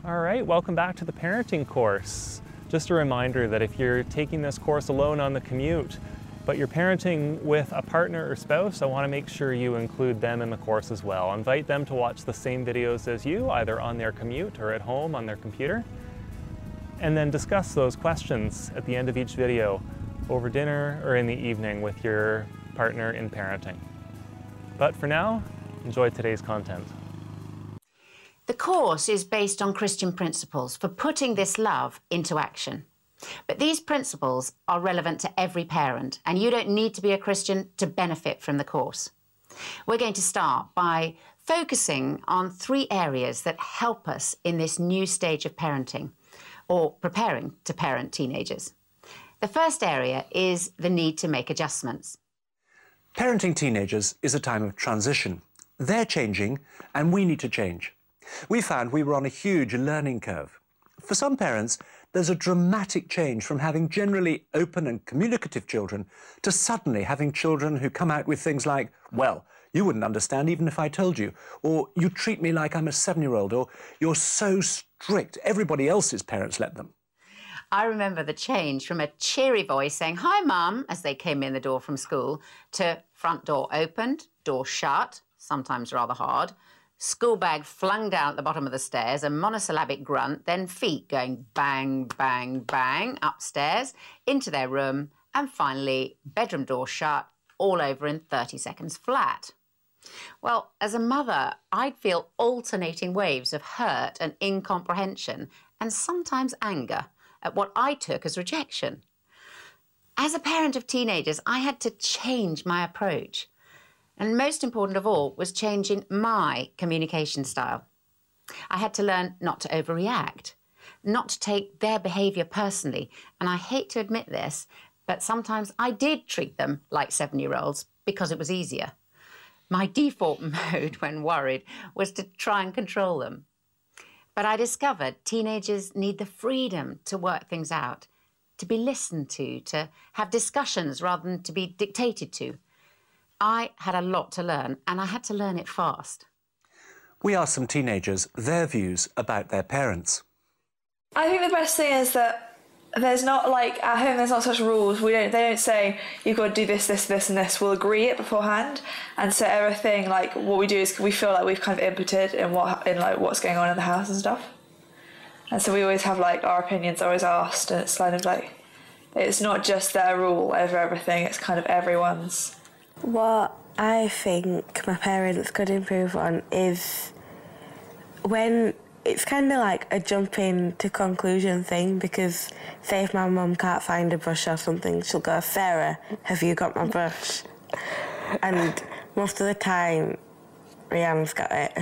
All right, welcome back to the parenting course. Just a reminder that if you're taking this course alone on the commute, but you're parenting with a partner or spouse, I want to make sure you include them in the course as well. Invite them to watch the same videos as you, either on their commute or at home on their computer, and then discuss those questions at the end of each video over dinner or in the evening with your partner in parenting. But for now, enjoy today's content. The course is based on Christian principles for putting this love into action. But these principles are relevant to every parent, and you don't need to be a Christian to benefit from the course. We're going to start by focusing on 3 areas that help us in this new stage of parenting, or preparing to parent teenagers. The first area is the need to make adjustments. Parenting teenagers is a time of transition. They're changing, and we need to change. We found we were on a huge learning curve. For some parents, there's a dramatic change from having generally open and communicative children to suddenly having children who come out with things like, well, you wouldn't understand even if I told you, or you treat me like I'm a 7-year-old, or you're so strict, everybody else's parents let them. I remember the change from a cheery voice saying, "Hi, Mum," as they came in the door from school, to front door opened, door shut, sometimes rather hard, school bag flung down at the bottom of the stairs, a monosyllabic grunt, then feet going bang, bang, bang upstairs into their room, and finally bedroom door shut, all over in 30 seconds flat. Well, as a mother, I'd feel alternating waves of hurt and incomprehension, and sometimes anger at what I took as rejection. As a parent of teenagers, I had to change my approach. And most important of all was changing my communication style. I had to learn not to overreact, not to take their behaviour personally. And I hate to admit this, but sometimes I did treat them like 7-year-olds because it was easier. My default mode when worried was to try and control them. But I discovered teenagers need the freedom to work things out, to be listened to have discussions rather than to be dictated to. I had a lot to learn, and I had to learn it fast. We asked some teenagers their views about their parents. I think the best thing is that there's not, like, at home there's not such rules. They don't say, you've got to do this, this, this and this. We'll agree it beforehand. And so everything, like, what we do is we feel like we've kind of inputted in what's going on in the house and stuff. And so we always have, like, our opinions are always asked, and it's kind of like, it's not just their rule over everything, it's kind of everyone's. What I think my parents could improve on is when it's kind of like a jumping to conclusion thing, because say if my mum can't find a brush or something, she'll go, "Sarah, have you got my brush?" And most of the time, Rianne's got it.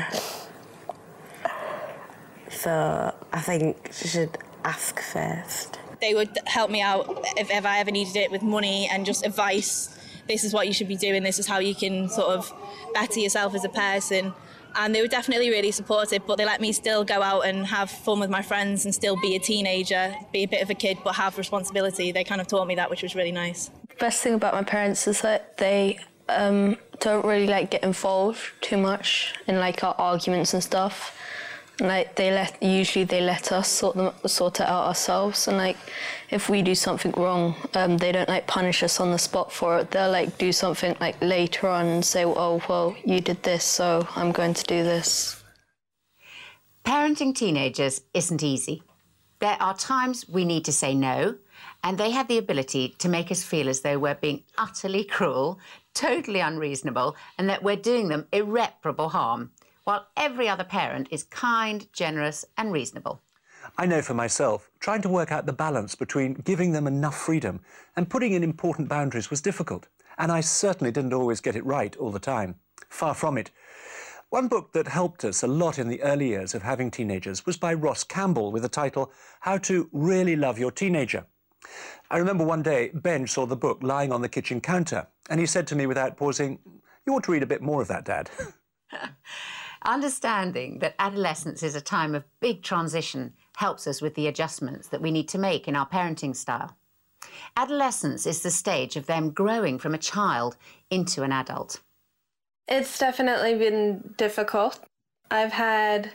So I think she should ask first. They would help me out if I ever needed it with money and just advice. This is what you should be doing, this is how you can sort of better yourself as a person. And they were definitely really supportive, but they let me still go out and have fun with my friends and still be a teenager, be a bit of a kid, but have responsibility. They kind of taught me that, which was really nice. The best thing about my parents is that they don't really get involved too much in our arguments and stuff. And usually they let us sort it out ourselves, and if we do something wrong, they don't punish us on the spot for it. They'll do something later on and say, "Oh well, you did this, so I'm going to do this." Parenting teenagers isn't easy. There are times we need to say no, and they have the ability to make us feel as though we're being utterly cruel, totally unreasonable, and that we're doing them irreparable harm, while every other parent is kind, generous and reasonable. I know for myself, trying to work out the balance between giving them enough freedom and putting in important boundaries was difficult, and I certainly didn't always get it right all the time. Far from it. One book that helped us a lot in the early years of having teenagers was by Ross Campbell with the title How to Really Love Your Teenager. I remember one day Ben saw the book lying on the kitchen counter, and he said to me without pausing, "You ought to read a bit more of that, Dad." Understanding that adolescence is a time of big transition helps us with the adjustments that we need to make in our parenting style. Adolescence is the stage of them growing from a child into an adult. It's definitely been difficult. I've had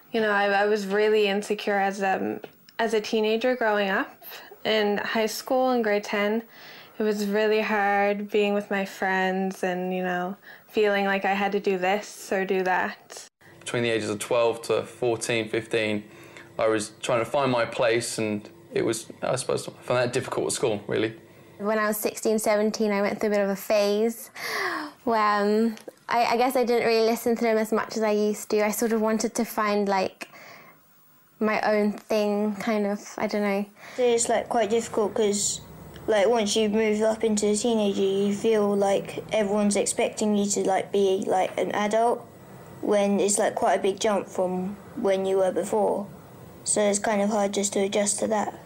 You know, I was really insecure as a teenager growing up. In high school in grade 10, it was really hard being with my friends and, you know, feeling like I had to do this or do that. Between the ages of 12 to 14, 15, I was trying to find my place, and it was, I suppose, I found that difficult at school, really. When I was 16, 17, I went through a bit of a phase where I guess I didn't really listen to them as much as I used to. I sort of wanted to find, like, my own thing, kind of, I don't know. It's, like, quite difficult because, like, once you move up into a teenager, you feel like everyone's expecting you to, like, be, like, an adult, when it's, like, quite a big jump from when you were before. So it's kind of hard just to adjust to that.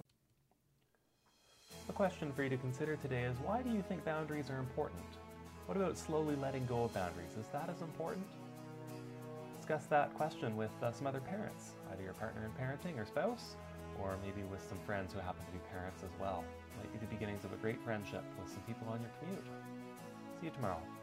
The question for you to consider today is, why do you think boundaries are important? What about slowly letting go of boundaries? Is that as important? Discuss that question with some other parents, either your partner in parenting or spouse, or maybe with some friends who happen to be parents as well. Might be the beginnings of a great friendship with some people on your commute. See you tomorrow.